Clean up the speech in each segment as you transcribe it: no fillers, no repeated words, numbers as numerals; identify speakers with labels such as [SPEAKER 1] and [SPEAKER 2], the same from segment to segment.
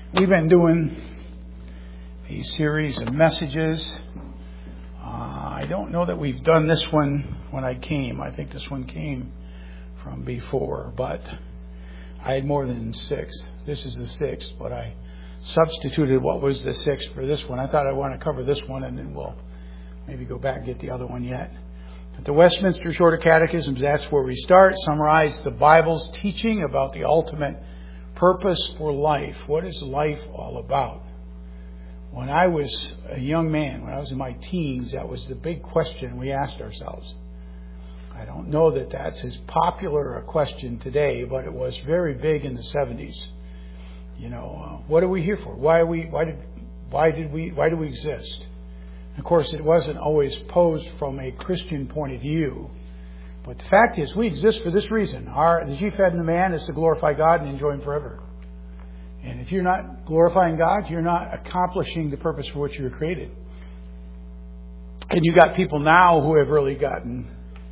[SPEAKER 1] We've been doing a series of messages. I don't know that we've done this one when I came. I think this one came from before, but I had more than 6. This is the 6th, but I substituted what was the 6th for this one. I thought I want to cover this one, and then we'll maybe go back and get the other one yet. At the Westminster Shorter Catechisms, that's where we start. Summarize the Bible's teaching about the ultimate purpose for life. What is life all about? When I was a young man, when I was in my teens, that was the big question we asked ourselves. I don't know that that's as popular a question today, but it was very big in the 70s. You know, what are we here for? Why do we exist? Of course, it wasn't always posed from a Christian point of view. But the fact is, we exist for this reason. The chief end of man is to glorify God and enjoy Him forever. And if you're not glorifying God, you're not accomplishing the purpose for which you were created. And you got people now who have really gotten,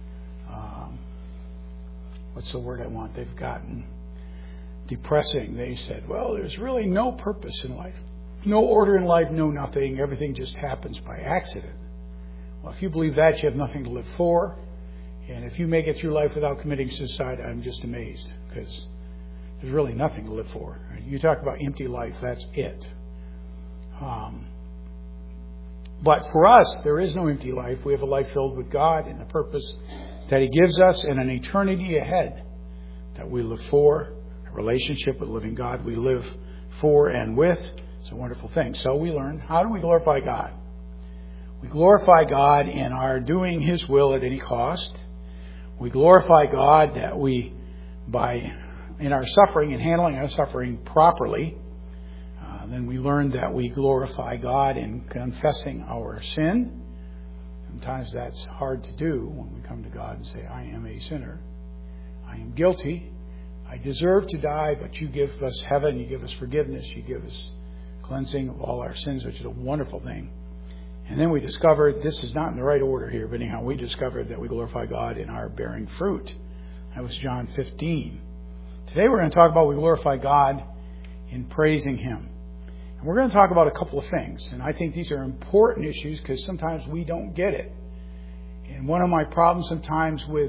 [SPEAKER 1] what's the word I want? They've gotten depressing. They said, well, there's really no purpose in life. No order in life, no nothing. Everything just happens by accident. Well, if you believe that, you have nothing to live for. And if you make it through life without committing suicide, I'm just amazed, because there's really nothing to live for. You talk about empty life, that's it. But for us, there is no empty life. We have a life filled with God and the purpose that He gives us, and an eternity ahead that we live for, a relationship with the living God we live for and with. It's a wonderful thing. So we learn, how do we glorify God? We glorify God in our doing His will at any cost. We glorify God that in our suffering and handling our suffering properly. Then we learn that we glorify God in confessing our sin. Sometimes that's hard to do when we come to God and say, I am a sinner. I am guilty. I deserve to die, but You give us heaven. You give us forgiveness. You give us cleansing of all our sins, which is a wonderful thing. And then we discovered, this is not in the right order here, but anyhow, we discovered that we glorify God in our bearing fruit. That was John 15. Today we're going to talk about we glorify God in praising Him. And we're going to talk about a couple of things. And I think these are important issues because sometimes we don't get it. And one of my problems sometimes with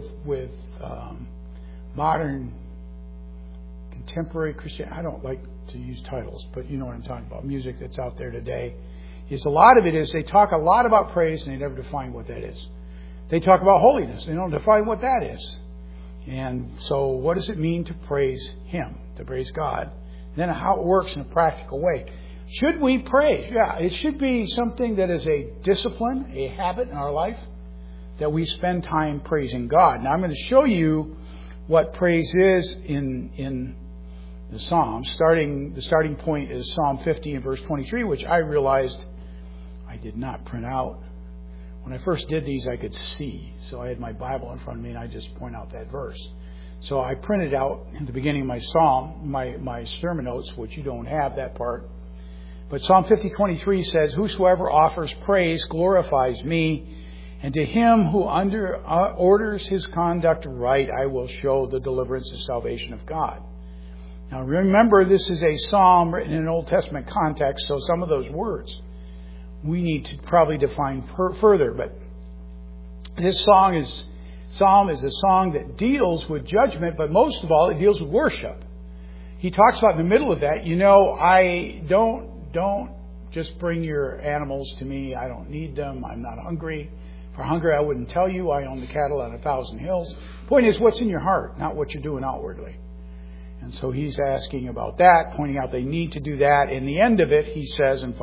[SPEAKER 1] modern contemporary Christian, I don't like to use titles, but you know what I'm talking about, music that's out there today, is a lot of it is they talk a lot about praise and they never define what that is. They talk about holiness. They don't define what that is. And so what does it mean to praise Him, to praise God? And then how it works in a practical way. Should we praise? Yeah, it should be something that is a discipline, a habit in our life, that we spend time praising God. Now I'm going to show you what praise is in the Psalms. The starting point is Psalm 50 and verse 23, which I realized I did not print out. When I first did these, I could see. So I had my Bible in front of me, and I just point out that verse. So I printed out in the beginning of my psalm, my sermon notes, which you don't have that part. But Psalm 50:23 says, whosoever offers praise glorifies me, and to him who orders his conduct right, I will show the deliverance and salvation of God. Now remember, this is a psalm written in an Old Testament context, so some of those words we need to probably define further. But this psalm is a song that deals with judgment, but most of all, it deals with worship. He talks about in the middle of that, I don't just bring your animals to me. I don't need them. I'm not hungry. For hunger, I wouldn't tell you. I own the cattle on 1,000 hills. Point is, what's in your heart, not what you're doing outwardly. And so he's asking about that, pointing out they need to do that. In the end of it, he says in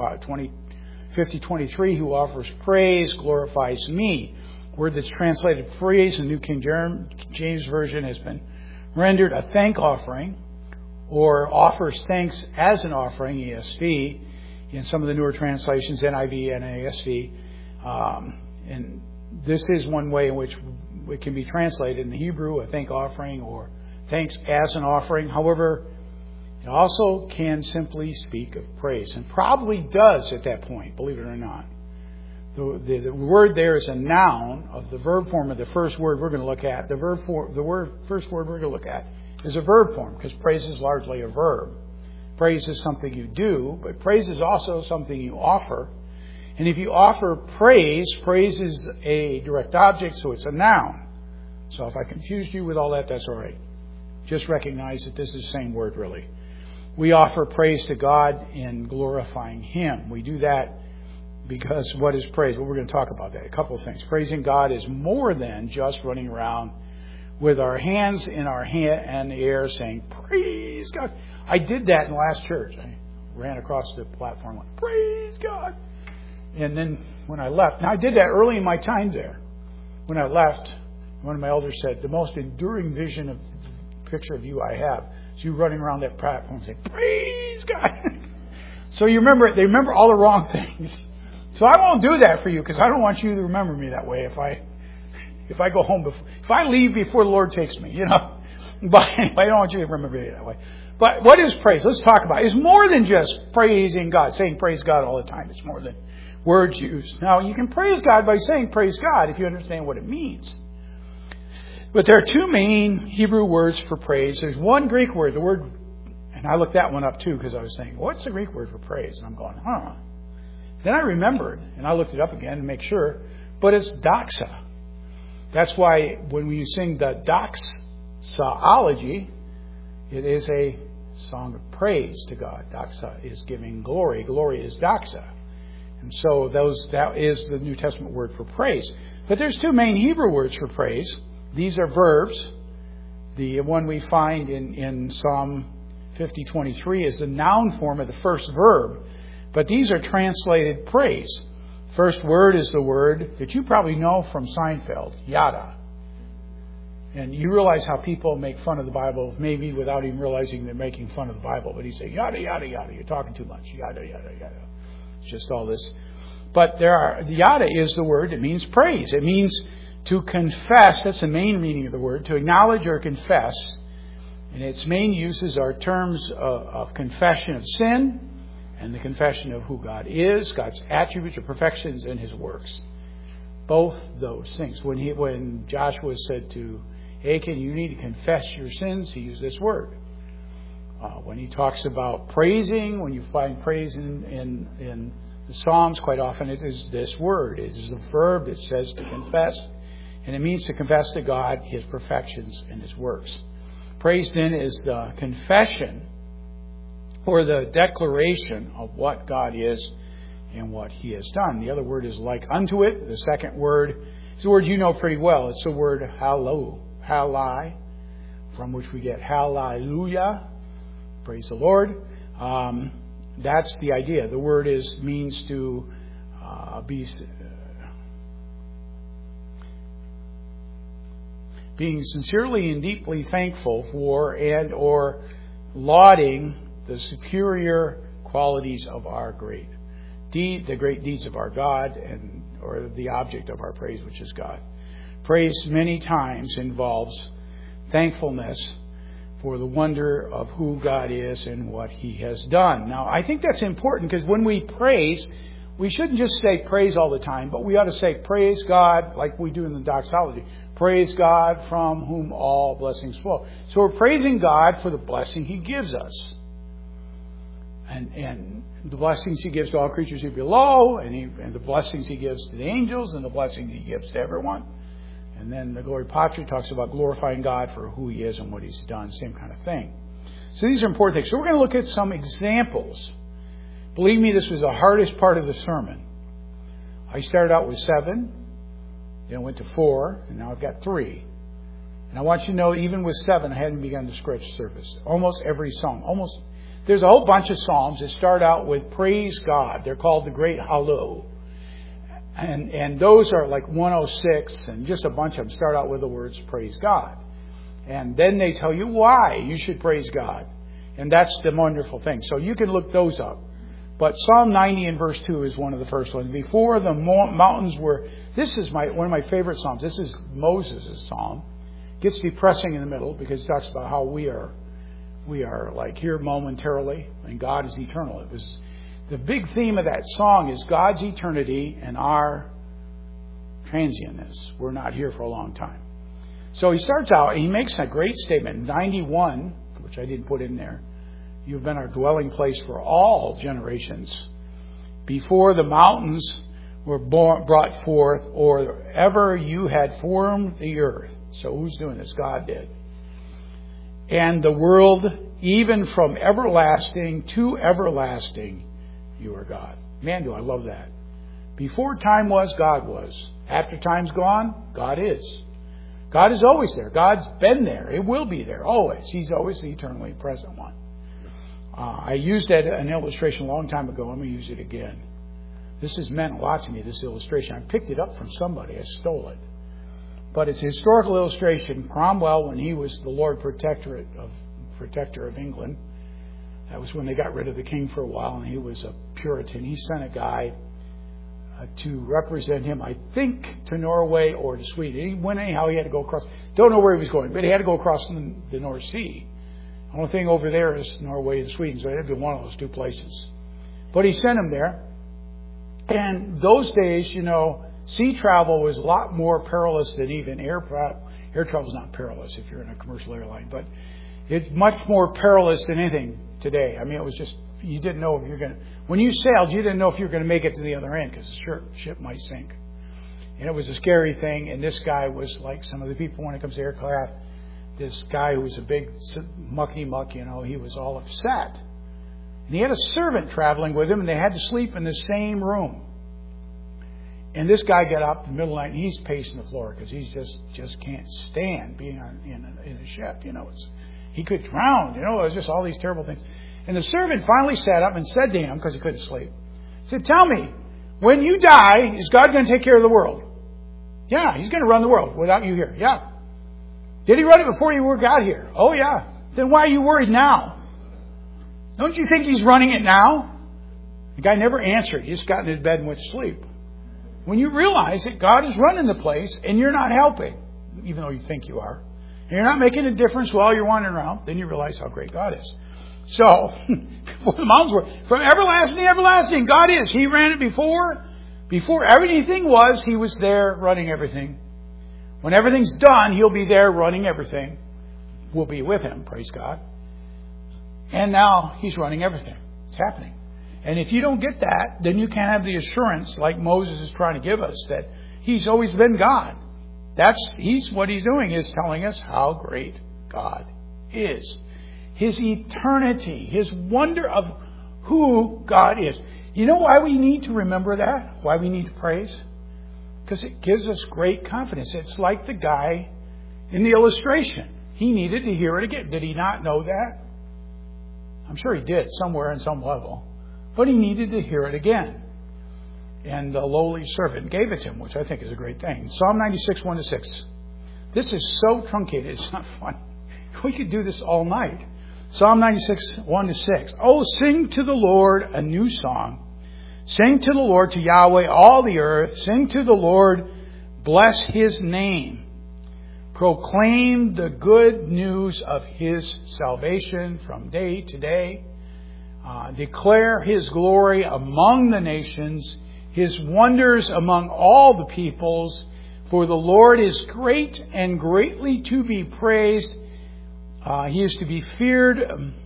[SPEAKER 1] 50:23, who offers praise glorifies me. Word that's translated praise in New King James Version has been rendered a thank offering, or offers thanks as an offering, ESV, in some of the newer translations, NIV and ASV. And this is one way in which it can be translated in the Hebrew, a thank offering, or thanks as an offering. However, it also can simply speak of praise, and probably does at that point, believe it or not. The word there is a noun of the verb form of the first word we're going to look at. First word we're going to look at is a verb form, because praise is largely a verb. Praise is something you do, but praise is also something you offer. And if you offer praise, praise is a direct object, so it's a noun. So if I confused you with all that, that's all right. Just recognize that this is the same word, really. We offer praise to God in glorifying Him. We do that because what is praise? Well, we're going to talk about that. A couple of things. Praising God is more than just running around with our hands in our hand and the air saying, praise God. I did that in the last church. I ran across the platform like, praise God. And then when I left, now I did that early in my time there. When I left, one of my elders said, the most enduring vision of the picture of you I have is you running around that platform saying, praise God. So they remember all the wrong things. So I won't do that for you because I don't want you to remember me that way if I go home if I leave before the Lord takes me, But anyway, I don't want you to remember me that way. But what is praise? Let's talk about it. It's more than just praising God, saying praise God all the time. It's more than words used. Now, you can praise God by saying praise God if you understand what it means. But there are two main Hebrew words for praise. There's one Greek word, the word, and I looked that one up too because I was saying, what's the Greek word for praise? And I'm going, Then I remembered, and I looked it up again to make sure, but it's doxa. That's why when you sing the doxology, it is a song of praise to God. Doxa is giving glory. Glory is doxa. And so that is the New Testament word for praise. But there's two main Hebrew words for praise. These are verbs. The one we find in Psalm 50:23 is the noun form of the first verb. But these are translated praise. First word is the word that you probably know from Seinfeld, yada. And you realize how people make fun of the Bible, maybe without even realizing they're making fun of the Bible. But he'd say, yada, yada, yada. You're talking too much. Yada, yada, yada. It's just all this. But the yada is the word that means praise. It means to confess. That's the main meaning of the word. To acknowledge or confess. And its main uses are terms of confession of sin and the confession of who God is, God's attributes or perfections, and His works. Both those things. When Joshua said to Achan, you need to confess your sins, he used this word. When he talks about praising, when you find praise in the Psalms, quite often it is this word. It is a verb that says to confess. And it means to confess to God His perfections and His works. Praise then is the confession or the declaration of what God is and what He has done. The other word is like unto it. The second word is a word you know pretty well. It's the word halai, from which we get hallelujah. Praise the Lord. That's the idea. The word means to being sincerely and deeply thankful for and or lauding the superior qualities of our great deed, the great deeds of our God, or the object of our praise, which is God. Praise many times involves thankfulness for the wonder of who God is and what He has done. Now, I think that's important because when we praise, we shouldn't just say praise all the time, but we ought to say praise God like we do in the doxology. Praise God from whom all blessings flow. So we're praising God for the blessing He gives us. And the blessings He gives to all creatures here below, and the blessings He gives to the angels, and the blessings He gives to everyone. And then the Gloria Patri talks about glorifying God for who He is and what He's done, same kind of thing. So these are important things. So we're going to look at some examples. Believe me, this was the hardest part of the sermon. I started out with 7, then I went to 4, and now I've got 3. And I want you to know, even with 7, I hadn't begun the scripture service. Almost every psalm, there's a whole bunch of psalms that start out with praise God. They're called the Great Hallel. And those are like 106, and just a bunch of them start out with the words praise God. And then they tell you why you should praise God. And that's the wonderful thing. So you can look those up. But Psalm 90 and verse 2 is one of the first ones. Before the mountains were... This is one of my favorite psalms. This is Moses' psalm. It gets depressing in the middle because it talks about how we are like here momentarily and God is eternal. It was the big theme of that song is God's eternity and our transientness. We're not here for a long time. So he starts out and he makes a great statement. 91, which I didn't put in there, You've been our dwelling place for all generations. Before the mountains were brought forth, or ever you had formed the earth. So who's doing this? God did. And the world, even from everlasting to everlasting, you are God. Man, do I love that. Before time was, God was. After time's gone, God is. God is always there. God's been there. It will be there, always. He's always the eternally present one. I used that an illustration a long time ago. I'm going to use it again. This has meant a lot to me, this illustration. I picked it up from somebody. I stole it. But it's a historical illustration. Cromwell, when he was the Lord Protector of England, that was when they got rid of the king for a while, and he was a Puritan. He sent a guy to represent him, I think, to Norway or to Sweden. He went anyhow. He had to go across. Don't know where he was going, but he had to go across the North Sea. The only thing over there is Norway and Sweden, so it had to be one of those two places. But he sent him there. And those days, sea travel was a lot more perilous than even air travel. Air travel is not perilous if you're in a commercial airline, but it's much more perilous than anything today. I mean, it was just, you didn't know if you're going to, when you sailed, you didn't know if you were going to make it to the other end because the ship might sink. And it was a scary thing. And this guy was like some of the people when it comes to aircraft. This guy who was a big mucky-muck, he was all upset. And he had a servant traveling with him, and they had to sleep in the same room. And this guy got up in the middle of the night, and he's pacing the floor because he just can't stand being in a ship. He could drown. It was just all these terrible things. And the servant finally sat up and said to him, because he couldn't sleep, he said, "Tell me, when you die, is God going to take care of the world?" "Yeah, He's going to run the world without you here." "Yeah." "Did He run it before you got here?" "Oh, yeah." "Then why are you worried now? Don't you think He's running it now?" The guy never answered. He just got in his bed and went to sleep. When you realize that God is running the place and you're not helping, even though you think you are, and you're not making a difference while you're wandering around, then you realize how great God is. So, before the mountains were, from everlasting to everlasting, God is. He ran it before. Before everything was, He was there running everything. When everything's done, He'll be there running everything. We'll be with Him, praise God. And now He's running everything. It's happening. And if you don't get that, then you can't have the assurance like Moses is trying to give us that He's always been God. What He's doing is telling us how great God is. His eternity, His wonder of who God is. You know why we need to remember that? Why we need to praise? Because it gives us great confidence. It's like the guy in the illustration. He needed to hear it again. Did he not know that? I'm sure he did, somewhere in some level. But he needed to hear it again. And the lowly servant gave it to him, which I think is a great thing. Psalm 96, 1-6. This is so truncated, it's not fun. We could do this all night. Psalm 96, 1-6. "Oh, sing to the Lord a new song. Sing to the Lord, to Yahweh, all the earth. Sing to the Lord, bless His name. Proclaim the good news of His salvation from day to day. Declare His glory among the nations, His wonders among all the peoples. For the Lord is great and greatly to be praised. He is to be feared."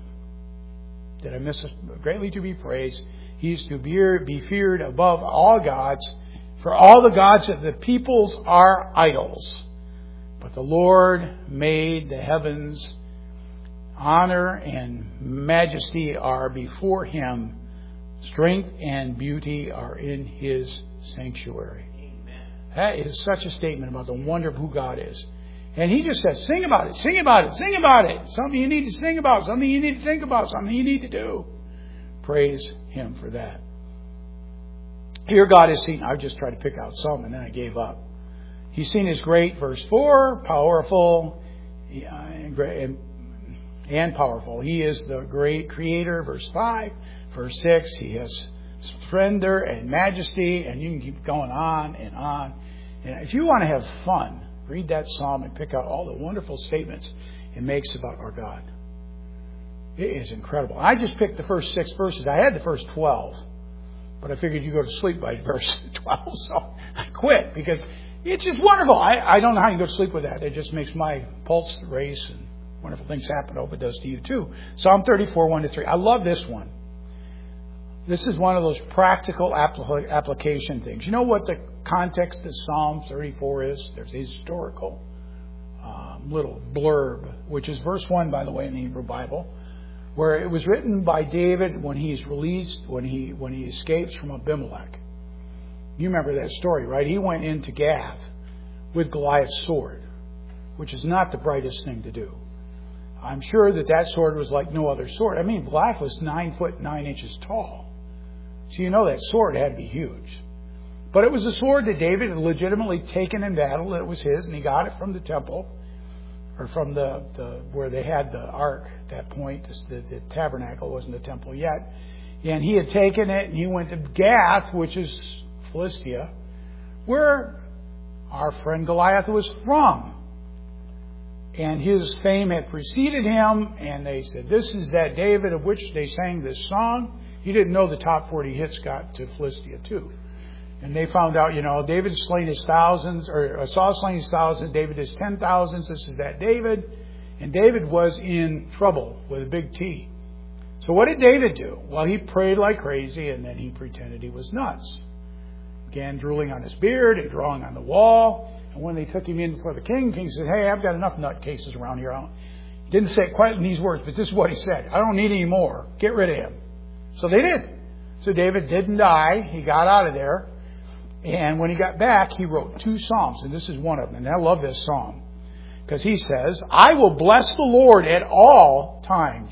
[SPEAKER 1] Did I miss it? Greatly to be praised. He is to be feared above all gods. For all the gods of the peoples are idols. But the Lord made the heavens. Honor and majesty are before Him. Strength and beauty are in His sanctuary. Amen. That is such a statement about the wonder of who God is. And He just says, sing about it, sing about it, sing about it. Something you need to sing about, something you need to think about, something you need to do. Praise Him for that. Here God is seen. I just tried to pick out some and then I gave up. He's seen as great, verse 4, powerful and powerful. He is the great creator, verse 5. Verse 6, He has splendor and majesty, and you can keep going on and on. And if you want to have fun, read that psalm and pick out all the wonderful statements it makes about our God. It is incredible. I just picked the first 6 verses. I had the first 12, but I figured you go to sleep by verse 12, so I quit because it's just wonderful. I don't know how you go to sleep with that. It just makes my pulse race and Wonderful things happen. I hope it does to you too. Psalm 34, 1-3. I love this one. This is one of those practical application things. You know what the context of Psalm 34 is? There's a historical little blurb, which is verse 1, by the way, in the Hebrew Bible, where it was written by David when he's released, when he escapes from Abimelech. You remember that story, right? He went into Gath with Goliath's sword, which is not the brightest thing to do. I'm sure that sword was like no other sword. I mean, Goliath was 9 foot 9 inches tall. So you know that sword had to be huge. But it was a sword that David had legitimately taken in battle. It was his, and he got it from the temple, or from the where they had the ark at that point. The tabernacle wasn't the temple yet. And he had taken it, and he went to Gath, which is Philistia, where our friend Goliath was from. And his fame had preceded him, and they said, this is that David of which they sang this song. You didn't know the top 40 hits got to Philistia too. And they found out, David has slain his thousands, or Saul slain his thousands, David his 10,000s. This is that David. And David was in trouble with a big T. So what did David do? Well, he prayed like crazy, and then he pretended he was nuts. Began drooling on his beard and drawing on the wall. And when they took him in before the king said, hey, I've got enough nutcases around here. He didn't say it quite in these words, but this is what he said. I don't need any more. Get rid of him. So they did. So David didn't die. He got out of there. And when he got back, he wrote 2 psalms. And this is one of them. And I love this psalm. Because he says, I will bless the Lord at all times.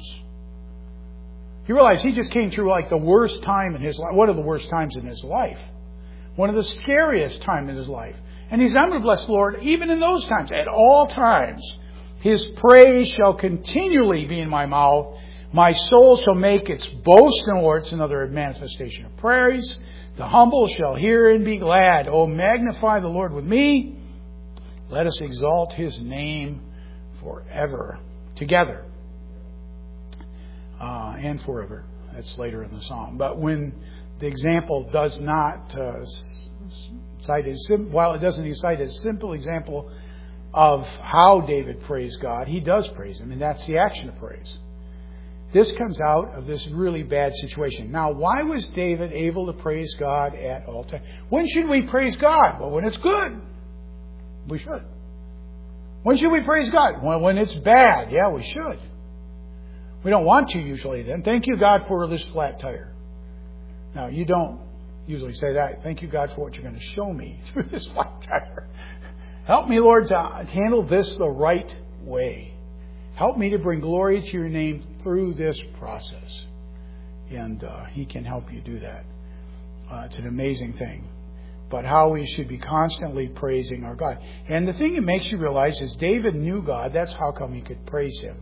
[SPEAKER 1] He realized he just came through like the worst time in his life. One of the worst times in his life. One of the scariest times in his life. And he says, I'm going to bless the Lord even in those times. At all times. His praise shall continually be in my mouth. My soul shall make its boast in the Lord. It's another manifestation of praise. The humble shall hear and be glad. Oh, magnify the Lord with me. Let us exalt His name forever. Together. And forever. That's later in the psalm. But when the example does not cite while it doesn't cite a simple example of how David praised God, he does praise Him. And that's the action of praise. This comes out of this really bad situation. Now, why was David able to praise God at all times? When should we praise God? Well, when it's good. We should. When should we praise God? Well, when it's bad. Yeah, we should. We don't want to usually then. Thank you, God, for this flat tire. Now, you don't usually say that. Thank you, God, for what you're going to show me through this flat tire. Help me, Lord, to handle this the right way. Help me to bring glory to your name through this process. And He can help you do that. It's an amazing thing. But how we should be constantly praising our God. And the thing it makes you realize is David knew God. That's how come he could praise Him.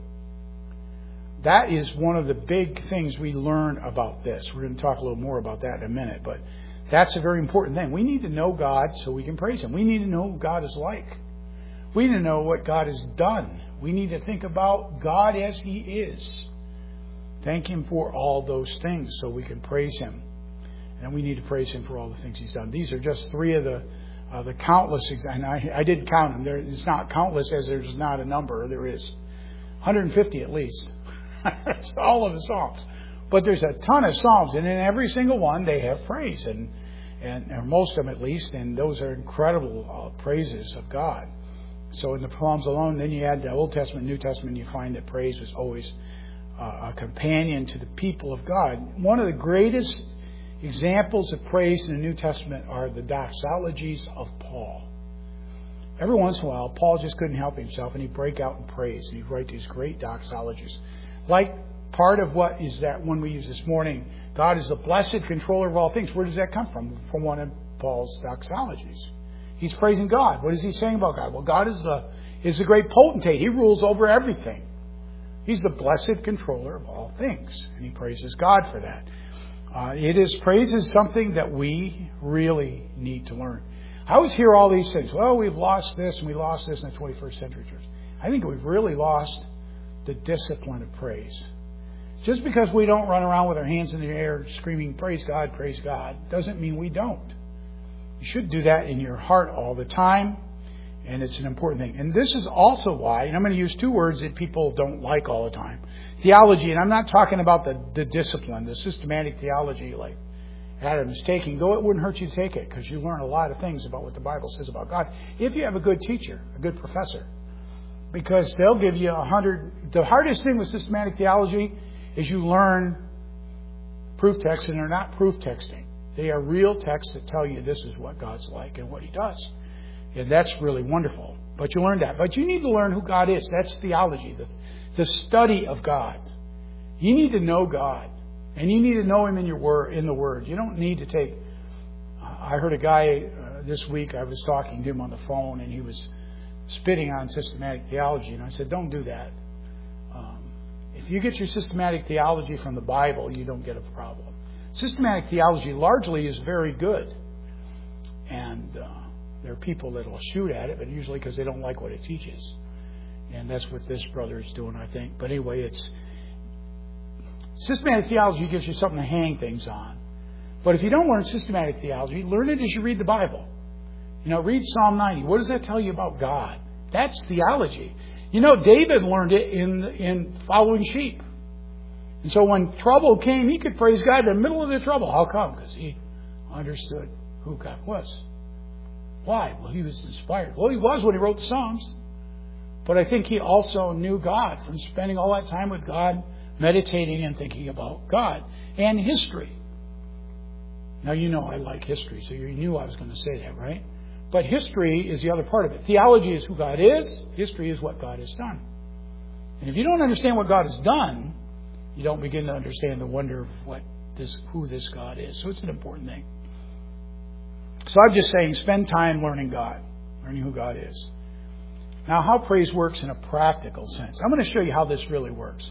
[SPEAKER 1] That is one of the big things we learn about this. We're going to talk a little more about that in a minute. But that's a very important thing. We need to know God so we can praise Him. We need to know who God is like. We need to know what God has done. We need to think about God as He is. Thank Him for all those things so we can praise Him. And we need to praise Him for all the things He's done. These are just 3 of the countless, and I didn't count them. It's not countless as there's not a number. There is 150 at least. That's all of the Psalms. But there's a ton of Psalms, and in every single one they have praise, and most of them at least, and those are incredible praises of God. So in the Psalms alone, then you add the Old Testament, New Testament, you find that praise was always a companion to the people of God. One of the greatest examples of praise in the New Testament are the doxologies of Paul. Every once in a while, Paul just couldn't help himself, and he'd break out in praise, and he'd write these great doxologies. Like part of what is that one we used this morning, God is the blessed controller of all things. Where does that come from? From one of Paul's doxologies. He's praising God. What is he saying about God? Well, God is the great potentate. He rules over everything. He's the blessed controller of all things. And he praises God for that. Praise is something that we really need to learn. I always hear all these things. Well, we've lost this and we lost this in the 21st century church. I think we've really lost the discipline of praise. Just because we don't run around with our hands in the air screaming, praise God, doesn't mean we don't. You should do that in your heart all the time. And it's an important thing. And this is also why, and I'm going to use two words that people don't like all the time. Theology, and I'm not talking about the discipline, the systematic theology like Adam's taking, though it wouldn't hurt you to take it, because you learn a lot of things about what the Bible says about God. If you have a good teacher, a good professor, because they'll give you 100. The hardest thing with systematic theology is you learn proof texts, and they're not proof texting. They are real texts that tell you this is what God's like and what He does. And that's really wonderful. But you learn that. But you need to learn who God is. That's theology, the study of God. You need to know God. And you need to know Him in the Word. You don't need to take... I heard a guy this week, I was talking to him on the phone, and he was spitting on systematic theology. And I said, don't do that. If you get your systematic theology from the Bible, you don't get a problem. Systematic theology largely is very good. And there are people that will shoot at it, but usually because they don't like what it teaches. And that's what this brother is doing, I think. But anyway, it's systematic theology gives you something to hang things on. But if you don't learn systematic theology, learn it as you read the Bible. Read Psalm 90. What does that tell you about God? That's theology. David learned it in following sheep. And so when trouble came, he could praise God in the middle of the trouble. How come? Because he understood who God was. Why? Well, he was inspired. Well, he was when he wrote the Psalms. But I think he also knew God from spending all that time with God, meditating and thinking about God and history. Now, I like history, so you knew I was going to say that, right? But history is the other part of it. Theology is who God is. History is what God has done. And if you don't understand what God has done, you don't begin to understand the wonder of who this God is. So it's an important thing. So I'm just saying, spend time learning God, learning who God is. Now, how praise works in a practical sense. I'm going to show you how this really works.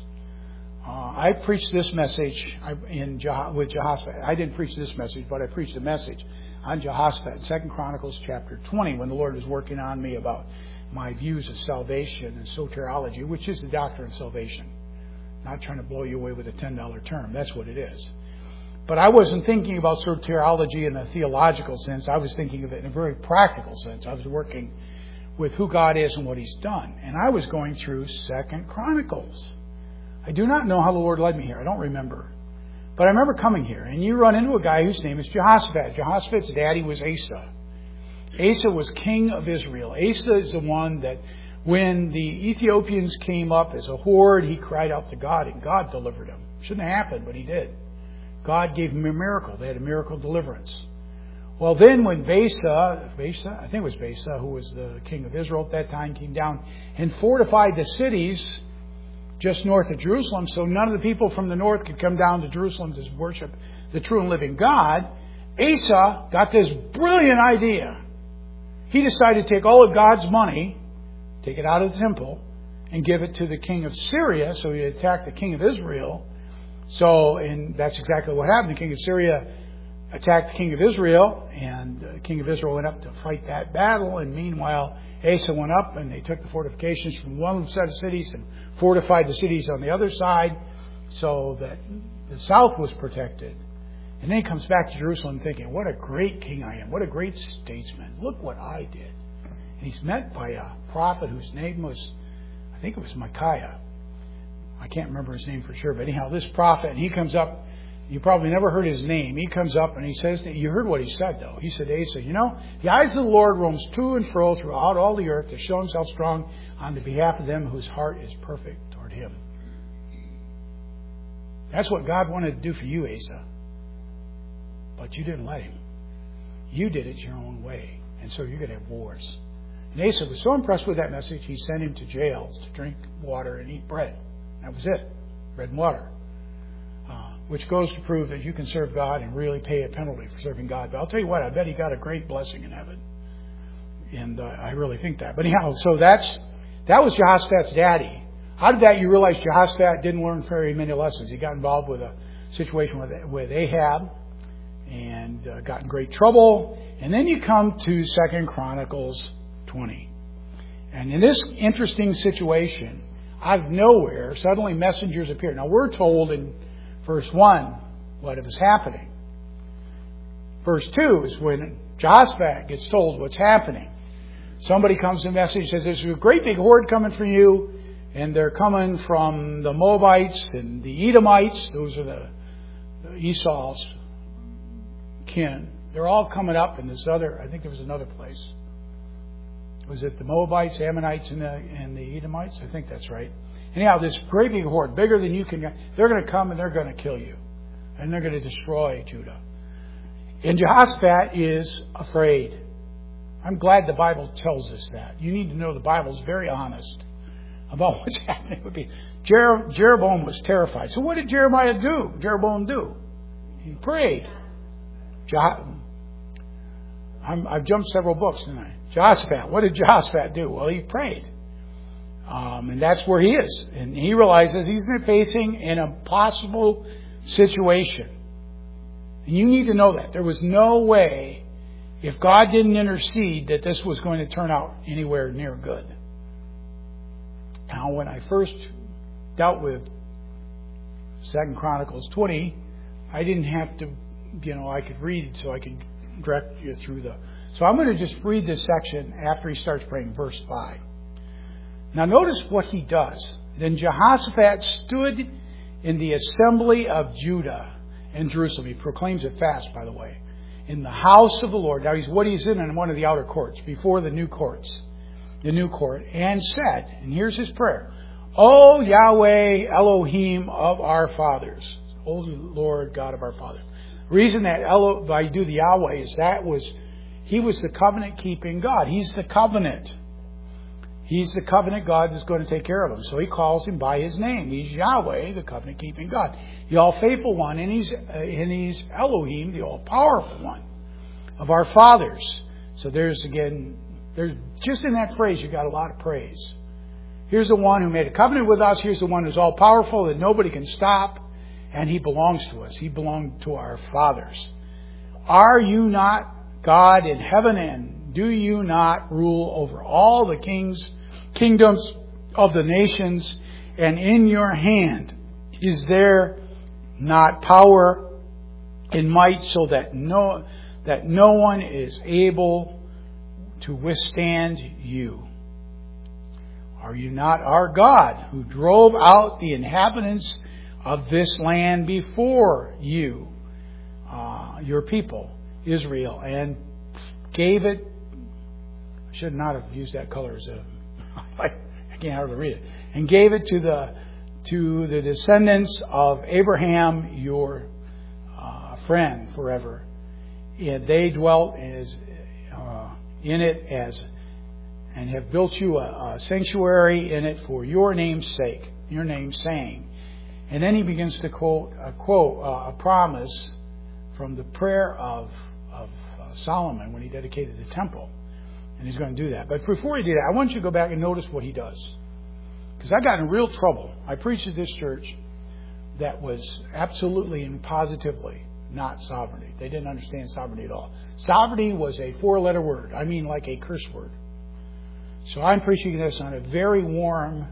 [SPEAKER 1] I preached this message with Jehoshaphat. I didn't preach this message, but I preached a message on Jehoshaphat, 2 Chronicles chapter 20, when the Lord was working on me about my views of salvation and soteriology, which is the doctrine of salvation. Not trying to blow you away with a $10 term. That's what it is. But I wasn't thinking about soteriology in a theological sense. I was thinking of it in a very practical sense. I was working with who God is and what He's done. And I was going through 2 Chronicles. I do not know how the Lord led me here. I don't remember. But I remember coming here, and you run into a guy whose name is Jehoshaphat. Jehoshaphat's daddy was Asa. Asa was king of Israel. Asa is the one that when the Ethiopians came up as a horde, he cried out to God, and God delivered him. Shouldn't have happened, but He did. God gave him a miracle. They had a miracle deliverance. Well, then when Baasa, I think it was Baasa, who was the king of Israel at that time, came down and fortified the cities just north of Jerusalem, so none of the people from the north could come down to Jerusalem to worship the true and living God, Asa got this brilliant idea. He decided to take all of God's money, take it out of the temple, and give it to the king of Syria, so he attacked the king of Israel. And that's exactly what happened. The king of Syria attacked the king of Israel, and the king of Israel went up to fight that battle, and meanwhile Asa went up and they took the fortifications from one set of cities and fortified the cities on the other side so that the south was protected. And then he comes back to Jerusalem thinking, what a great king I am, what a great statesman, look what I did. And he's met by a prophet whose name was, I think it was Micaiah. I can't remember his name for sure, but anyhow, this prophet, and he comes up. You probably never heard his name. He comes up and he says, you heard what he said though. He said, Asa, the eyes of the Lord roams to and fro throughout all the earth to show Himself strong on the behalf of them whose heart is perfect toward Him. That's what God wanted to do for you, Asa. But you didn't let Him. You did it your own way. And so you're going to have wars. And Asa was so impressed with that message, he sent him to jail to drink water and eat bread. That was it. Bread and water. Which goes to prove that you can serve God and really pay a penalty for serving God. But I'll tell you what, I bet he got a great blessing in heaven. And I really think that. But anyhow, so that was Jehoshaphat's daddy. Out of that, you realize Jehoshaphat didn't learn very many lessons. He got involved with a situation with Ahab and got in great trouble. And then you come to 2 Chronicles 20. And in this interesting situation, out of nowhere, suddenly messengers appear. Now, we're told in verse 1 what was happening. Verse 2 is when Jehoshaphat gets told what's happening. Somebody comes to the message, says there's a great big horde coming for you, and they're coming from the Moabites and the Edomites. Those are the Esau's kin. They're all coming up in this other, I think there was another place. Was it the Moabites, Ammonites, and the Edomites? I think that's right. Anyhow, this great big horde, bigger than you can, they're going to come and they're going to kill you. And they're going to destroy Judah. And Jehoshaphat is afraid. I'm glad the Bible tells us that. You need to know the Bible is very honest about what's happening with people. Jeroboam was terrified. So what did Jeroboam do? He prayed. I've jumped several books tonight. Jehoshaphat. What did Jehoshaphat do? Well, he prayed. And that's where he is. And he realizes he's facing an impossible situation. And you need to know that. There was no way, if God didn't intercede, that this was going to turn out anywhere near good. Now, when I first dealt with 2 Chronicles 20, I didn't have to, I could read so I could direct you through So I'm going to just read this section after he starts praying, verse 5. Now notice what he does. Then Jehoshaphat stood in the assembly of Judah and Jerusalem. He proclaims it fast, by the way. In the house of the Lord. Now he's in one of the outer courts, before the new courts. The new court. And said, and here's his prayer. O Yahweh Elohim of our fathers. O Lord God of our fathers. The reason that I do the Yahweh is he was the covenant keeping God. He's the covenant. He's the covenant God that's going to take care of him. So he calls him by his name. He's Yahweh, the covenant keeping God. The all faithful one, and he's Elohim, the all powerful one of our fathers. So there's just in that phrase you got a lot of praise. Here's the one who made a covenant with us. Here's the one who's all powerful that nobody can stop. And he belongs to us. He belonged to our fathers. Are you not God in heaven, and do you not rule over all the kingdoms of the nations? And in your hand is there not power and might, so that no one is able to withstand you? Are you not our God, who drove out the inhabitants of this land before you, your people, Israel, and gave it? I should not have used that color as I can't hardly read it. And gave it to the descendants of Abraham, your friend, forever. And they dwelt in it and have built you a sanctuary in it for your name's sake, your name's saying. And then he begins to quote a promise from the prayer of Solomon when he dedicated the temple. And he's going to do that. But before he did that, I want you to go back and notice what he does. Because I got in real trouble. I preached at this church that was absolutely and positively not sovereignty. They didn't understand sovereignty at all. Sovereignty was a 4-letter word. I mean like a curse word. So I'm preaching this on a very warm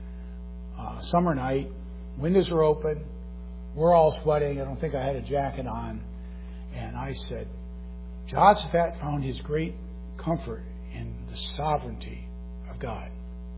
[SPEAKER 1] summer night. Windows are open. We're all sweating. I don't think I had a jacket on. And I said, Jehoshaphat found his great comfort in the sovereignty of God.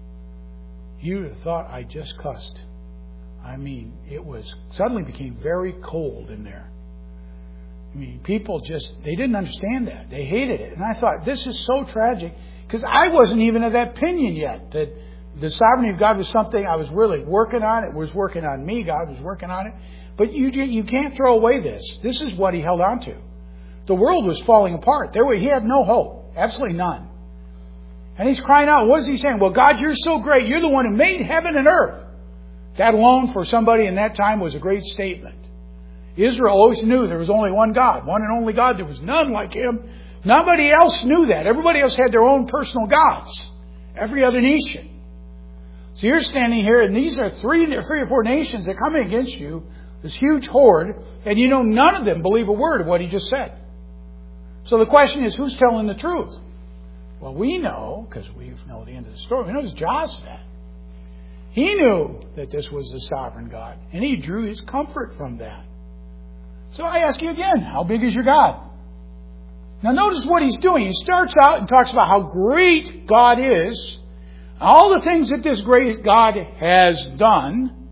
[SPEAKER 1] You would have thought I just cussed. I mean, suddenly became very cold in there. I mean, people they didn't understand that. They hated it. And I thought, this is so tragic. Because I wasn't even of that opinion yet. That the sovereignty of God was something I was really working on. It was working on me. God was working on it. But you can't throw away this. This is what he held on to. The world was falling apart. He had no hope. Absolutely none. And he's crying out. What is he saying? Well, God, you're so great. You're the one who made heaven and earth. That alone for somebody in that time was a great statement. Israel always knew there was only one God. One and only God. There was none like him. Nobody else knew that. Everybody else had their own personal gods. Every other nation. So you're standing here, and these are three or four nations that come against you, this huge horde, and you know none of them believe a word of what he just said. So the question is, who's telling the truth? Well, we know, because we know the end of the story, we know it's Jehoshaphat. He knew that this was the sovereign God, and he drew his comfort from that. So I ask you again, how big is your God? Now notice what he's doing. He starts out and talks about how great God is, all the things that this great God has done.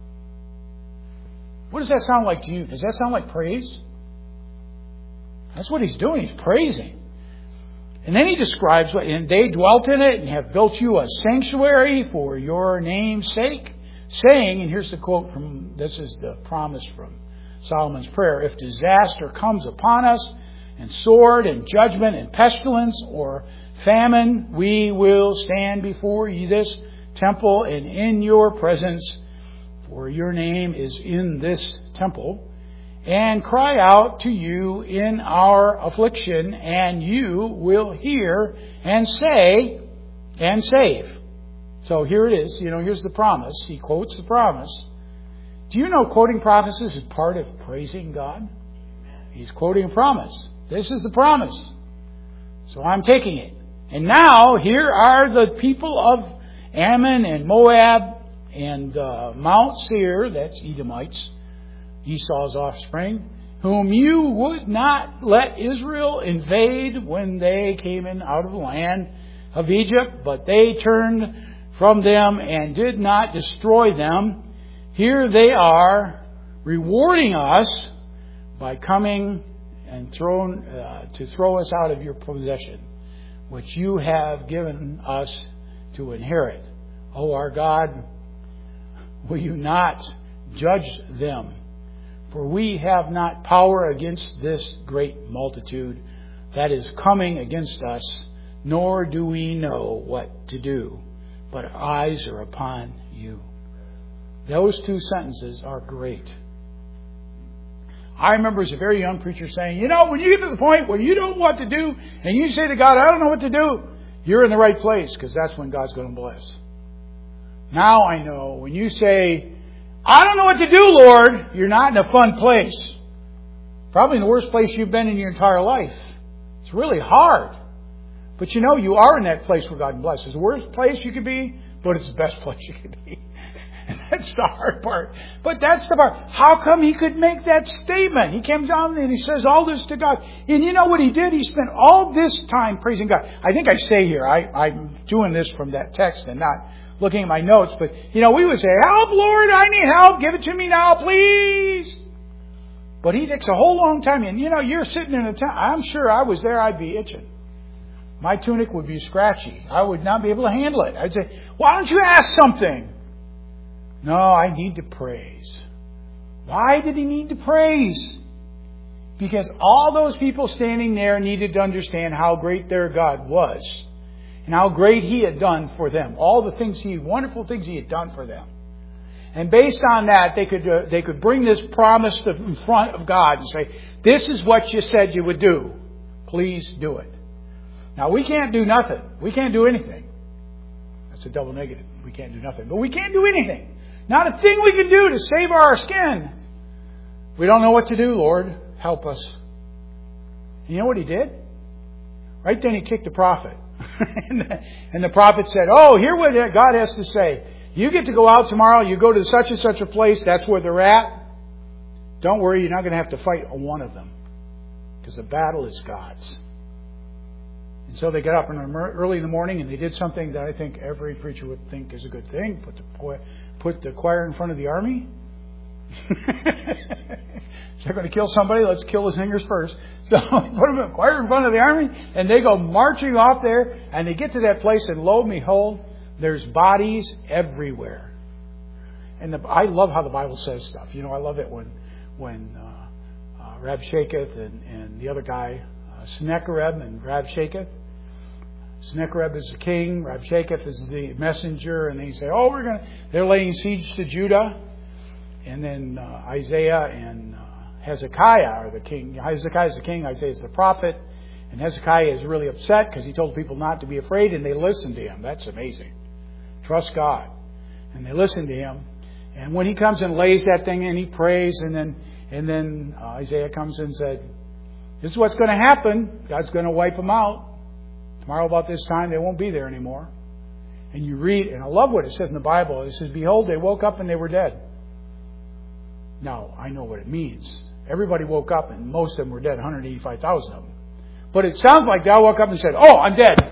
[SPEAKER 1] What does that sound like to you? Does that sound like praise? That's what he's doing. He's praising. And then he describes what, and they dwelt in it and have built you a sanctuary for your name's sake, saying, and here's the quote from, this is the promise from Solomon's prayer, if disaster comes upon us, and sword and judgment and pestilence or famine, we will stand before you this temple and in your presence, for your name is in this temple, and cry out to you in our affliction, and you will hear and say and save. So here it is. Here's the promise. He quotes the promise. Do you know quoting promises is part of praising God? He's quoting a promise. This is the promise. So I'm taking it. And now here are the people of Ammon and Moab and Mount Seir, that's Edomites, Esau's offspring, whom you would not let Israel invade when they came in out of the land of Egypt, but they turned from them and did not destroy them. Here they are rewarding us by coming and to throw us out of your possession, which you have given us to inherit. O our God, will you not judge them? For we have not power against this great multitude that is coming against us, nor do we know what to do, but our eyes are upon you. Those two sentences are great. I remember as a very young preacher saying, when you get to the point where you don't know what to do, and you say to God, I don't know what to do, you're in the right place, because that's when God's going to bless. Now I know, when you say, I don't know what to do, Lord, you're not in a fun place. Probably in the worst place you've been in your entire life. It's really hard. But you are in that place where God can bless. It's the worst place you could be, but it's the best place you could be. And that's the hard part. But that's the part. How come he could make that statement? He comes down and he says all this to God. And you know what he did? He spent all this time praising God. I think I say here, I'm doing this from that text and not looking at my notes. But, we would say, help, Lord, I need help. Give it to me now, please. But he takes a whole long time. And, you're sitting in a tent. I'm sure I was there. I'd be itching. My tunic would be scratchy. I would not be able to handle it. I'd say, why don't you ask something? No, I need to praise. Why did he need to praise? Because all those people standing there needed to understand how great their God was. And how great he had done for them. All the things wonderful things he had done for them. And based on that, they could bring this promise in front of God and say, this is what you said you would do. Please do it. Now, we can't do nothing. We can't do anything. That's a double negative. We can't do nothing. But we can't do anything. Not a thing we can do to save our skin. We don't know what to do, Lord. Help us. And you know what he did? Right then he kicked the prophet. And the prophet said, hear what God has to say. You get to go out tomorrow. You go to such and such a place. That's where they're at. Don't worry. You're not going to have to fight one of them. Because the battle is God's. And so they got up early in the morning and they did something that I think every preacher would think is a good thing. Put the choir in front of the army. If they're going to kill somebody, let's kill the singers first. So put them in choir in front of the army and they go marching off there and they get to that place and lo and behold, there's bodies everywhere. And I love how the Bible says stuff. I love it when Rabshakeh and the other guy, Sennacherib and Rabshakeh. Sennacherib is the king, Rabshakeh is the messenger, and they say, they're laying siege to Judah. And then Isaiah and Hezekiah are the king. Hezekiah is the king, Isaiah is the prophet. And Hezekiah is really upset because he told people not to be afraid, and they listened to him. That's amazing. Trust God. And they listened to him. And when he comes and lays that thing in, he prays, and then Isaiah comes and said, this is what's going to happen. God's going to wipe them out. Tomorrow about this time, they won't be there anymore. And you read, and I love what it says in the Bible. It says, behold, they woke up and they were dead. Now, I know what it means. Everybody woke up and most of them were dead, 185,000 of them. But it sounds like God woke up and said, "Oh, I'm dead."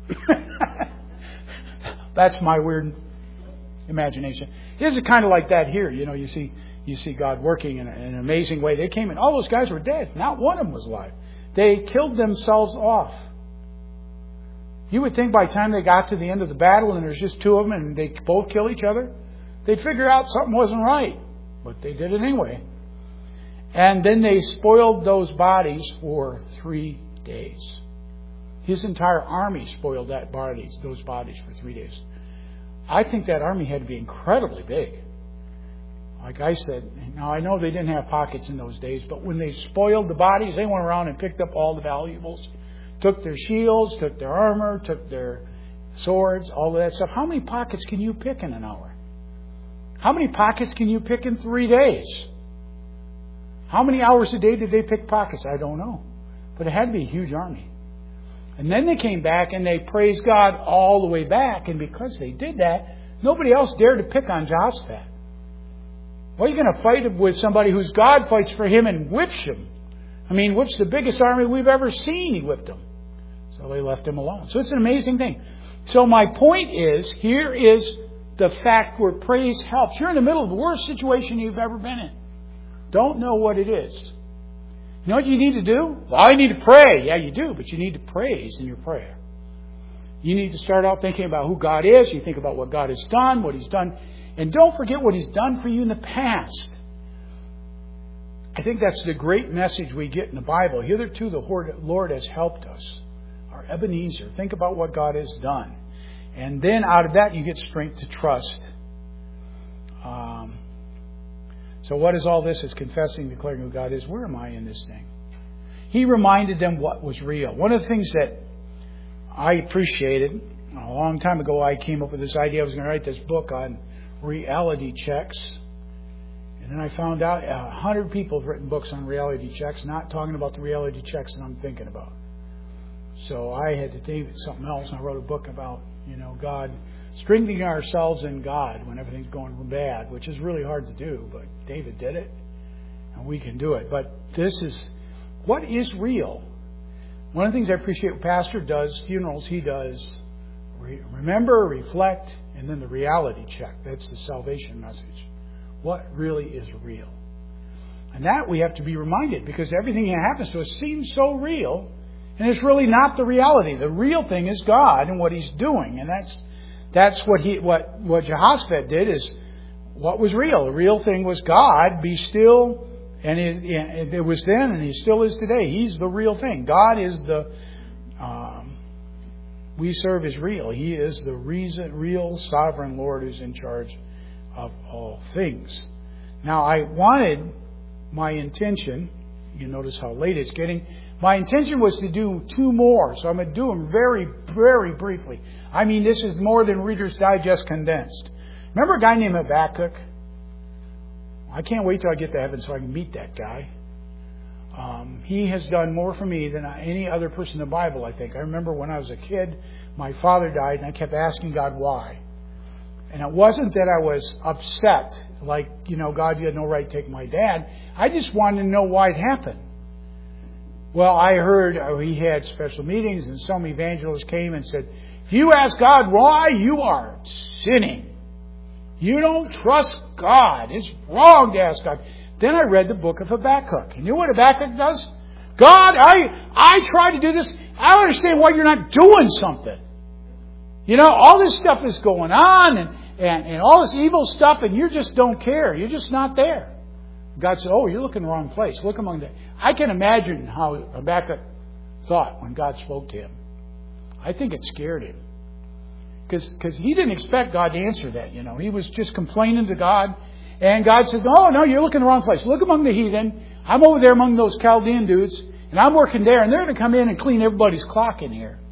[SPEAKER 1] That's my weird imagination. This is kind of like that here. You see God working in an amazing way. They came in. All those guys were dead. Not one of them was alive. They killed themselves off. You would think by the time they got to the end of the battle and there's just two of them and they both kill each other, they'd figure out something wasn't right. But they did it anyway. And then they spoiled those bodies for 3 days. His entire army spoiled those bodies for 3 days. I think that army had to be incredibly big. Like I said, now I know they didn't have pockets in those days, but when they spoiled the bodies, they went around and picked up all the valuables. Took their shields, took their armor, took their swords, all of that stuff. How many pockets can you pick in an hour? How many pockets can you pick in 3 days? How many hours a day did they pick pockets? I don't know. But it had to be a huge army. And then they came back and they praised God all the way back. And because they did that, nobody else dared to pick on Jehoshaphat. Well, you're going to fight with somebody whose God fights for him and whips him. I mean, whips the biggest army we've ever seen. He whipped them. So they left him alone. So it's an amazing thing. So my point is, here is the fact where praise helps. You're in the middle of the worst situation you've ever been in. Don't know what it is. You know what you need to do? Well, I need to pray. Yeah, you do, but you need to praise in your prayer. You need to start out thinking about who God is. You think about what God has done, what He's done. And don't forget what He's done for you in the past. I think that's the great message we get in the Bible. Hitherto the Lord has helped us. Our Ebenezer. Think about what God has done. And then out of that you get strength to trust. So what is all this? It's confessing, declaring who God is. Where am I in this thing? He reminded them what was real. One of the things that I appreciated, a long time ago I came up with this idea. I was going to write this book on reality checks. And then I found out 100 people have written books on reality checks, not talking about the reality checks that I'm thinking about. So I had to think of something else, and I wrote a book about, God, strengthening ourselves in God when everything's going bad, which is really hard to do, but David did it, and we can do it. But this is, what is real? One of the things I appreciate what Pastor does, funerals, he does remember, reflect, and then the reality check. That's the salvation message. What really is real? And that we have to be reminded, because everything that happens to us seems so real, and it's really not the reality. The real thing is God and what He's doing, and that's what Jehoshaphat did. Is what was real. The real thing was God. Be still, and it was then, and He still is today. He's the real thing. God is the we serve is real. He is the real sovereign Lord who's in charge of all things. Now, I wanted my intention, you notice how late it's getting, my intention was to do 2 more, so I'm going to do them very, very briefly. I mean, this is more than Reader's Digest condensed. Remember a guy named Habakkuk? I can't wait till I get to heaven so I can meet that guy. He has done more for me than any other person in the Bible, I think. I remember when I was a kid, my father died, and I kept asking God why. And it wasn't that I was upset, like, God, you had no right to take my dad. I just wanted to know why it happened. Well, I heard he had special meetings, and some evangelists came and said, if you ask God why, you are sinning. You don't trust God. It's wrong to ask God. Then I read the book of Habakkuk. And you know what Habakkuk does? God, I try to do this. I don't understand why you're not doing something. All this stuff is going on and all this evil stuff, and you just don't care. You're just not there. God said, oh, you're looking in the wrong place. Look among them. I can imagine how Habakkuk thought when God spoke to him. I think it scared him. Because he didn't expect God to answer that, He was just complaining to God. And God said, oh, no, you're looking in the wrong place. Look among the heathen. I'm over there among those Chaldean dudes. And I'm working there. And they're going to come in and clean everybody's clock in here.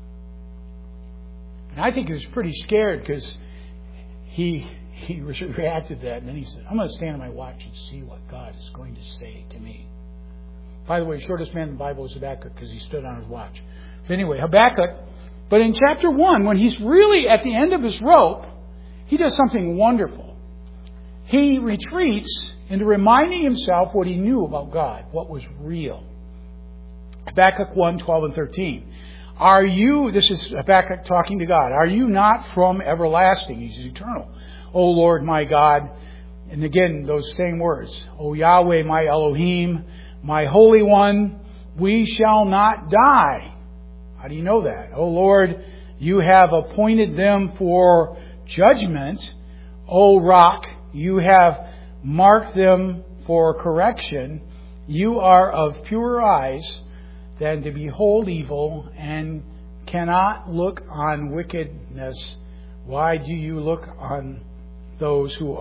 [SPEAKER 1] And I think he was pretty scared because he reacted to that. And then he said, I'm going to stand on my watch and see what God is going to say to me. By the way, the shortest man in the Bible is Habakkuk because he stood on his watch. But anyway, Habakkuk. But in chapter 1, when he's really at the end of his rope, he does something wonderful. He retreats into reminding himself what he knew about God, what was real. Habakkuk 1, 12 and 13. Are you, this is Habakkuk talking to God, are you not from everlasting? He's eternal. O Lord my God. And again, those same words. O Yahweh my Elohim, my Holy One, we shall not die. How do you know that? O Lord, you have appointed them for judgment. O Rock, you have marked them for correction. You are of purer eyes than to behold evil, and cannot look on wickedness. Why do you look on those who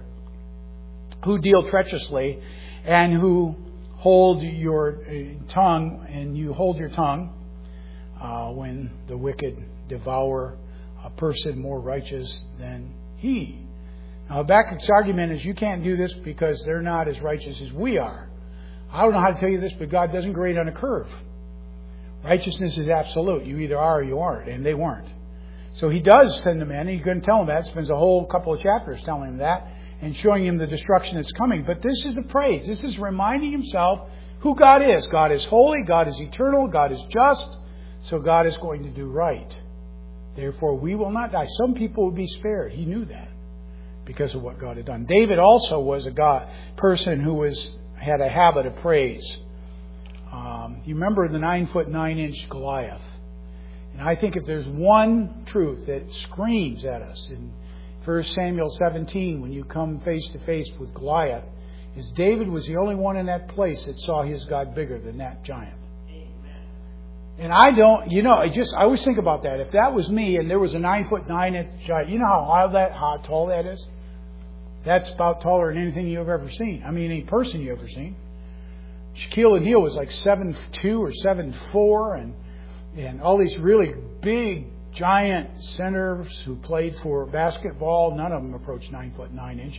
[SPEAKER 1] deal treacherously, and who hold your tongue, and you hold your tongue when the wicked devour a person more righteous than he? Now, Habakkuk's argument is you can't do this because they're not as righteous as we are. I don't know how to tell you this, but God doesn't grade on a curve. Righteousness is absolute. You either are or you aren't, and they weren't. So He does send them in, and He's going to tell them that. Spends a whole couple of chapters telling him that and showing him the destruction that's coming. But this is a praise. This is reminding himself who God is. God is holy. God is eternal. God is just. So God is going to do right. Therefore, we will not die. Some people will be spared. He knew that because of what God had done. David also was a person who had a habit of praise. You remember the 9-foot 9-inch Goliath. And I think if there's one truth that screams at us in 1 Samuel 17, when you come face to face with Goliath, is David was the only one in that place that saw his God bigger than that giant. Amen. And I always think about that. If that was me and there was a 9-foot 9-inch giant, you know how tall that is? That's about taller than anything you've ever seen. I mean, any person you've ever seen. Shaquille O'Neal was like 7'2" or 7'4", and all these really big, giant centers who played for basketball. None of them approached 9'9".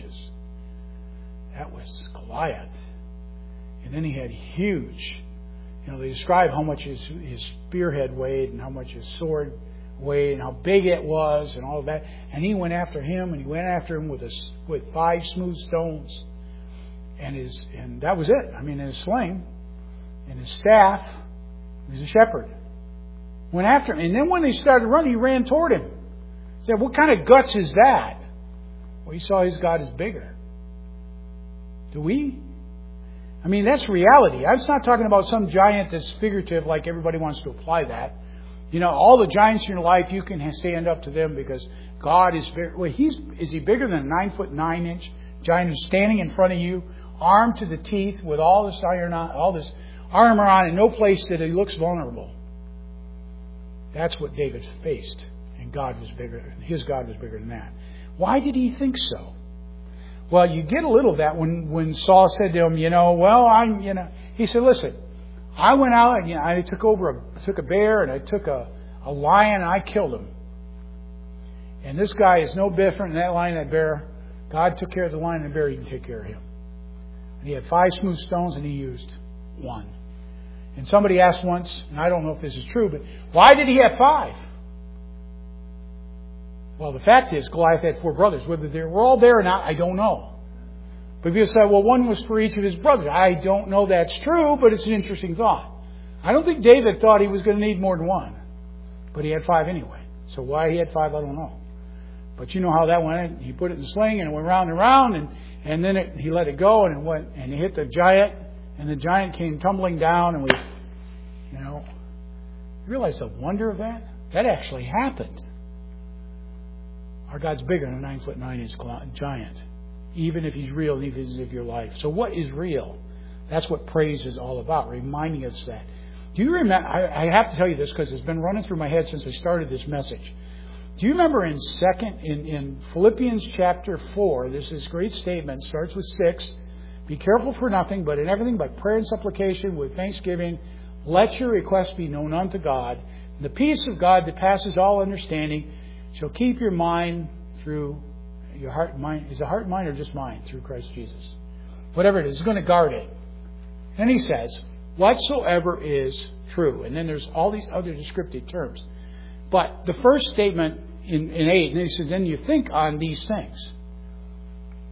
[SPEAKER 1] That was Goliath. And then he had huge. They describe how much his spearhead weighed and how much his sword weighed and how big it was and all of that. And he went after him, and he went after him with 5 smooth stones. And that was it. I mean, his sling and his staff. He was a shepherd. Went after him. And then when they started running, he ran toward him. He said, what kind of guts is that? Well, he saw his God is bigger. Do we? I mean, that's reality. I'm not talking about some giant that's figurative like everybody wants to apply that. All the giants in your life, you can stand up to them because God is bigger. Well, is He bigger than a 9'9" giant who's standing in front of you, armed to the teeth with all this armor on, and no place that he looks vulnerable? That's what David faced, and God was bigger. His God was bigger than that. Why did he think so? Well, you get a little of that when Saul said to him, he said, listen, I went out and I took a bear and I took a lion and I killed him. And this guy is no different than that lion and that bear. God took care of the lion and the bear. He can take care of him. And he had 5 smooth stones and he used 1. And somebody asked once, and I don't know if this is true, but why did he have 5? Well, the fact is, Goliath had 4 brothers. Whether they were all there or not, I don't know. But people say, well, 1 was for each of his brothers. I don't know that's true, but it's an interesting thought. I don't think David thought he was going to need more than 1. But he had 5 anyway. So why he had 5, I don't know. But you know how that went. He put it in the sling and it went round and round, and then he let it go, and it went, and he hit the giant, and the giant came tumbling down, and you realize the wonder of that? That actually happened. Our God's bigger than a 9'9" giant, even if He's real, even if your life. So what is real? That's what praise is all about, reminding us that. Do you remember? I have to tell you this because it's been running through my head since I started this message. Do you remember in Philippians chapter 4, there's this great statement, starts with 6, be careful for nothing, but in everything by prayer and supplication with thanksgiving, let your requests be known unto God. And the peace of God that passes all understanding shall keep your mind through your heart and mind. Is it heart and mind or just mind? Through Christ Jesus. Whatever it is, He's going to guard it. Then He says, whatsoever is true. And then there's all these other descriptive terms. But the first statement in 8, and he says, then you think on these things.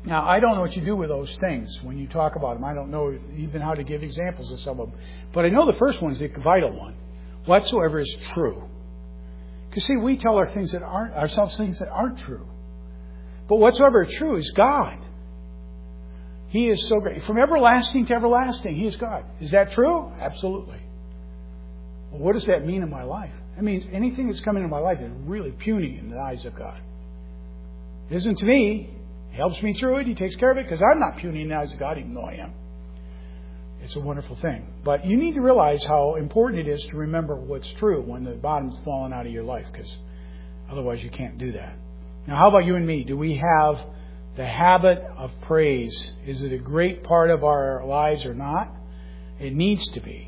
[SPEAKER 1] Now, I don't know what you do with those things when you talk about them. I don't know even how to give examples of some of them. But I know the first one is the vital one. Whatsoever is true. Because see, we tell ourselves things that aren't true. But whatsoever is true is God. He is so great. From everlasting to everlasting, He is God. Is that true? Absolutely. Well, what does that mean in my life? That means anything that's coming into my life is really puny in the eyes of God. It isn't to me. He helps me through it. He takes care of it because I'm not puny in the eyes of God, even though I am. It's a wonderful thing. But you need to realize how important it is to remember what's true when the bottom's falling out of your life, because otherwise you can't do that. Now, how about you and me? Do we have the habit of praise? Is it a great part of our lives or not? It needs to be.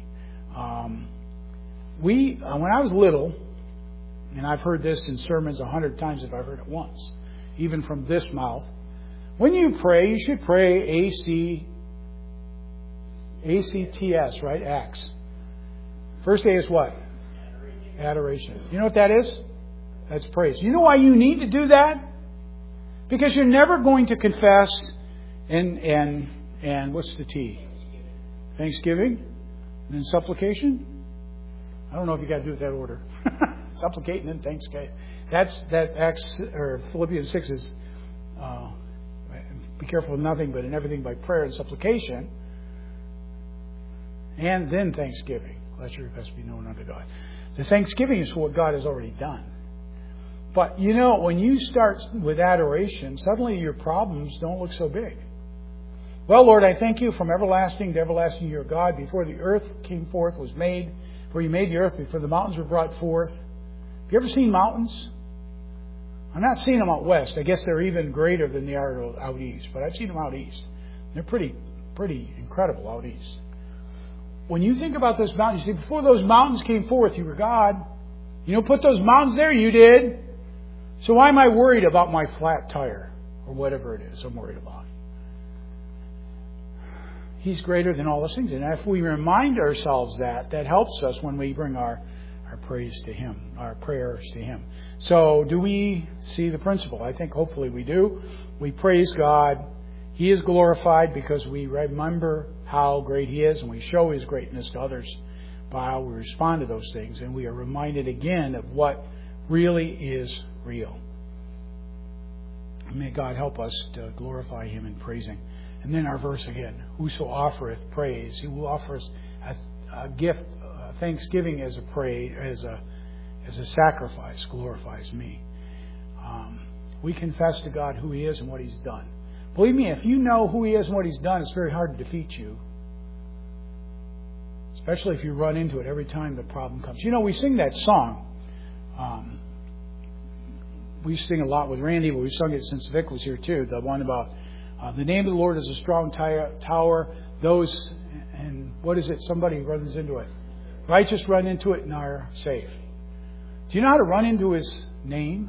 [SPEAKER 1] When I was little, and I've heard this in sermons 100 times if I've heard it once, even from this mouth, when you pray, you should pray ACTS, right? Acts. First A is what? Adoration. You know what that is? That's praise. You know why you need to do that? Because you're never going to confess and what's the T? Thanksgiving? And then supplication? I don't know if you got to do it that order. Supplicate and then thanksgiving. That's Acts or Philippians 6 is be careful of nothing, but in everything by prayer and supplication, and then thanksgiving. Let your requests be known unto God. The thanksgiving is for what God has already done. But you know, when you start with adoration, suddenly your problems don't look so big. Well, Lord, I thank you from everlasting to everlasting, your God. Before the earth came forth, was made, before you made the earth, before the mountains were brought forth. Have you ever seen mountains? I'm not seeing them out west. I guess they're even greater than they are out east. But I've seen them out east. They're pretty incredible out east. When you think about those mountains, you say, before those mountains came forth, you were God. You know, put those mountains there, you did. So why am I worried about my flat tire? Or whatever it is I'm worried about. He's greater than all those things. And if we remind ourselves that helps us when we bring our praise to Him, our prayers to Him. So do we see the principle? I think hopefully we do. We praise God. He is glorified because we remember how great He is, and we show His greatness to others by how we respond to those things. And we are reminded again of what really is real. May God help us to glorify Him in praising. And then our verse again, whoso offereth praise, He will offer us a gift, thanksgiving as a praise, as a sacrifice, glorifies me. We confess to God who He is and what He's done. Believe me, if you know who He is and what He's done, it's very hard to defeat you. Especially if you run into it every time the problem comes. You know, we sing that song. We sing a lot with Randy, but we've sung it since Vic was here too. The one about the name of the Lord is a strong tower. Those, and what is it? Somebody runs into it. Righteous run into it and are safe. Do you know how to run into His name?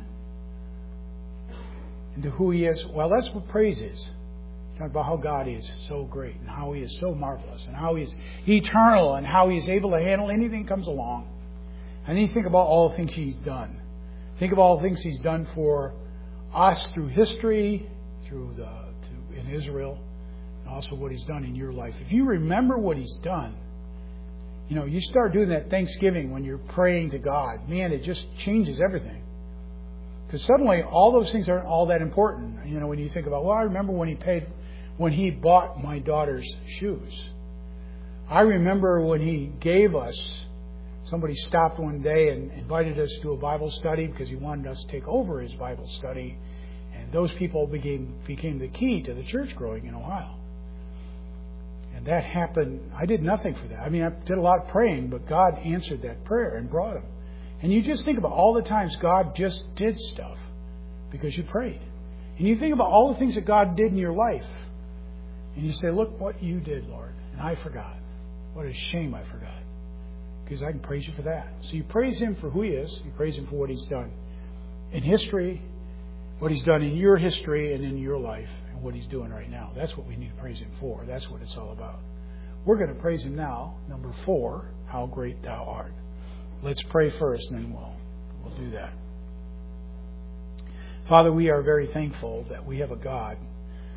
[SPEAKER 1] Into who He is? Well, that's what praise is. Talk about how God is so great and how He is so marvelous and how He is eternal and how He is able to handle anything that comes along. And then you think about all the things He's done. Think of all the things He's done for us through history, in Israel, and also what He's done in your life. If you remember what He's done, you know, you start doing that Thanksgiving when you're praying to God. Man, it just changes everything. Because suddenly all those things aren't all that important. You know, when you think about, well, I remember when He bought my daughter's shoes. I remember when He gave us, somebody stopped one day and invited us to a Bible study because he wanted us to take over his Bible study. And those people became the key to the church growing in Ohio. And that happened. I did nothing for that. I mean, I did a lot of praying, but God answered that prayer and brought them. And you just think about all the times God just did stuff because you prayed. And you think about all the things that God did in your life. And you say, look what you did, Lord. And I forgot. What a shame I forgot. Because I can praise you for that. So you praise Him for who He is. You praise Him for what He's done in history, what He's done in your history and in your life, and what He's doing right now. That's what we need to praise Him for. That's what it's all about. We're going to praise Him now. Number 4, how great Thou art. Let's pray first, and then we'll do that. Father, we are very thankful that we have a God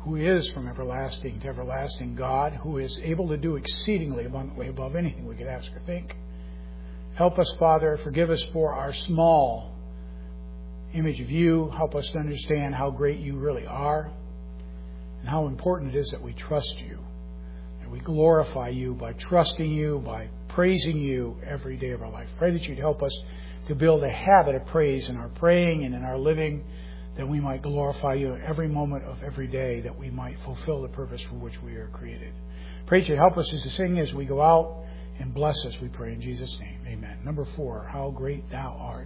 [SPEAKER 1] who is from everlasting to everlasting God, who is able to do exceedingly abundantly above anything we could ask or think. Help us, Father. Forgive us for our small image of you. Help us to understand how great you really are and how important it is that we trust you, that we glorify you by trusting you, by praising you every day of our life. Pray that you'd help us to build a habit of praise in our praying and in our living, that we might glorify you every moment of every day, that we might fulfill the purpose for which we are created. Pray that you'd help us to sing as we go out, and bless us, we pray in Jesus' name. Amen. Number 4, how great thou art.